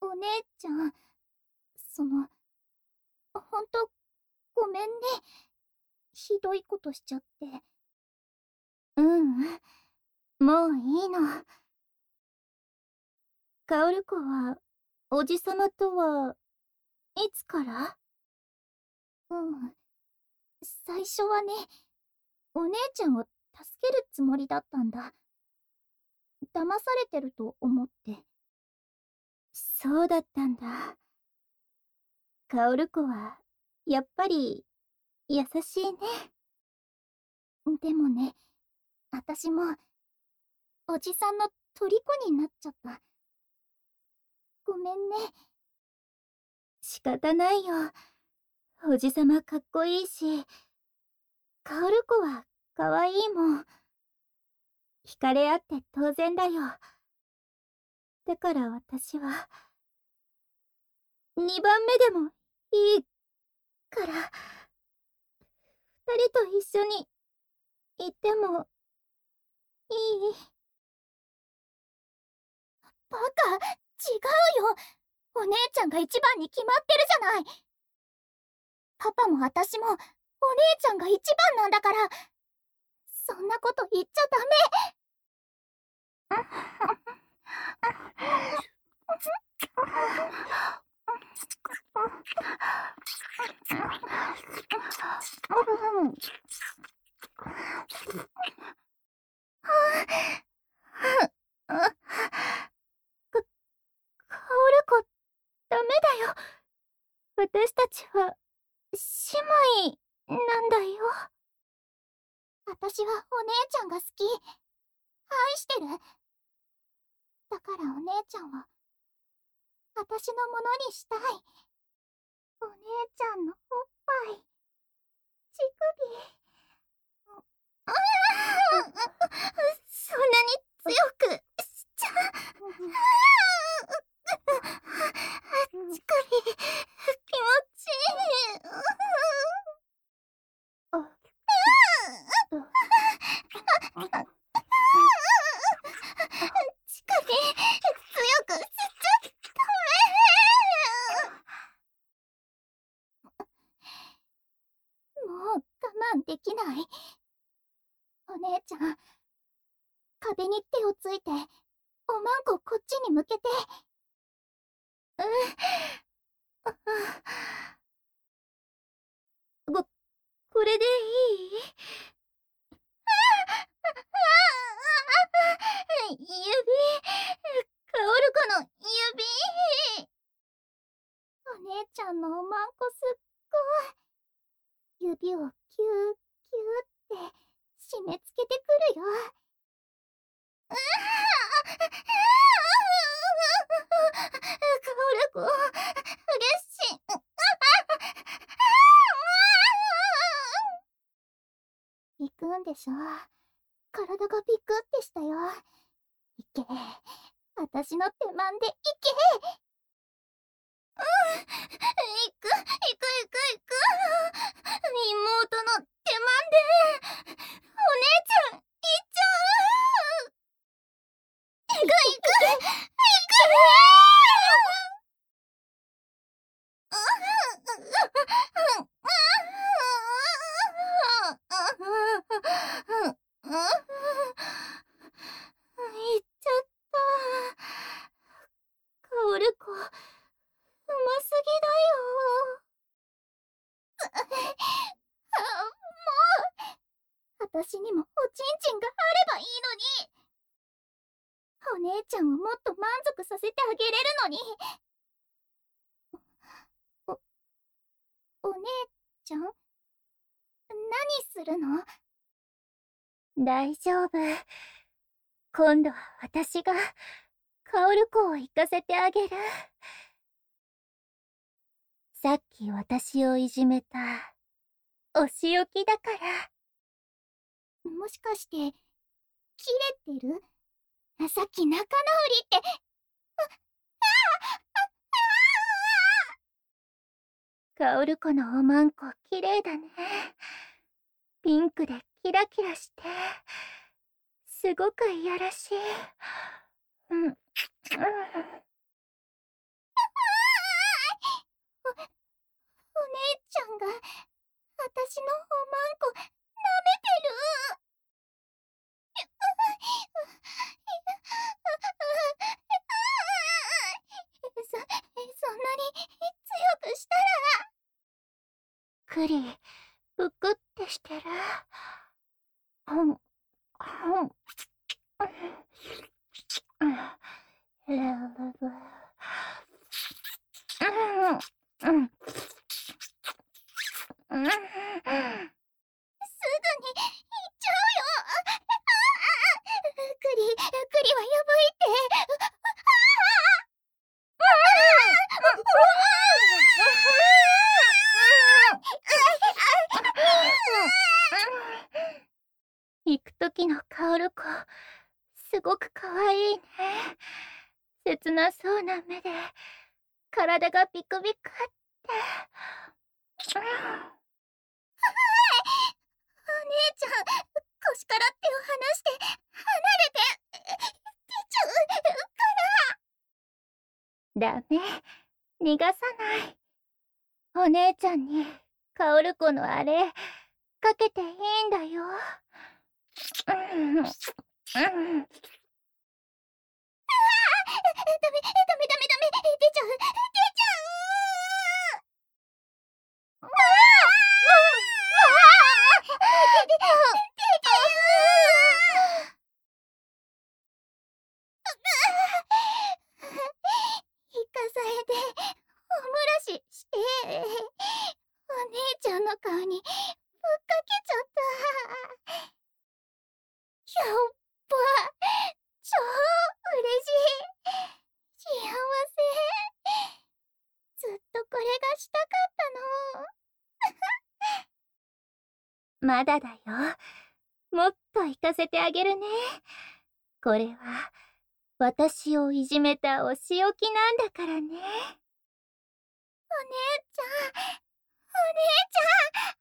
お姉ちゃん、ほんと、ごめんね。ひどいことしちゃって。 ううん、もういいの。カオル子は、おじさまとは、いつから？ うん。最初はね、お姉ちゃんを助けるつもりだったんだ。騙されてると思って。 そうだったんだ。カオル子は、やっぱり、優しいね。 でもね、私も、おじさんの虜になっちゃった。ごめんね。 仕方ないよ。おじさまかっこいいし、カオル子はかわいいもん。惹かれ合って当然だよ。だから私は、2番目でもいいから、二人と一緒にいてもいい？ バカ、違うよ。お姉ちゃんが一番に決まってるじゃない。パパも私も、お姉ちゃんが一番なんだから。そんなこと言っちゃダメ。カオル子、ダメだよ。 私たちは、姉妹なんだよ。 私はお姉ちゃんが好き。愛してる。だからお姉ちゃんを、私のものにしたい。お姉ちゃんのおっぱい、乳首。 そんなに強くしちゃ。乳首、気持ちいい。乳首、強くしちゃダもう我慢できない。お姉ちゃん、壁に手をついて、おまんここっちに向けて。 メ。これでいい？指、カオル子の指。 お姉ちゃんのおまんこすっごい。指をキューキューって締め付けてくるよ。 カオル子、嬉しい。 行くんでしょ。体がビクってしたよ。行け。私の手間で行け。 行く、行く、行く。妹の手間で、お姉ちゃん、行っちゃう。行く、行く、行く。行っちゃった。カオル子、うます私にもおちんちんがあればいいのに。お姉ちゃんをもっと満足させてあげれるのに。お、お姉ちゃん、何するの？ ぎだよ。大丈夫。今度は私が、カオル子を行かせてあげる。さっき私をいじめた、お仕置きだから。 もしかして、切れてる？さっき仲直りって。 カオル子のおまんこ綺麗だね。ピンクでキラキラして、すごくいやらしい。うん。 くりぷくってしてる。ほんほんすぐに行っちゃうよ。クリはやばいって。 行く時のカオル子、すごくかわいいね。切なそうな目で体がビクビクって。 お姉ちゃん、腰から手を離して離れて。出ちゃうダメ、逃がさない。お姉ちゃんにカオル子のあれかけていいんだよ。 ダメ出ちゃう。生かされておもらししてお姉ちゃんの顔にぶっかけちゃった。やっば、超嬉しい。幸せ。ずっとこれがしたかったの。 まだだよ。もっと行かせてあげるね。これは私をいじめたお仕置きなんだからね。 お姉ちゃん、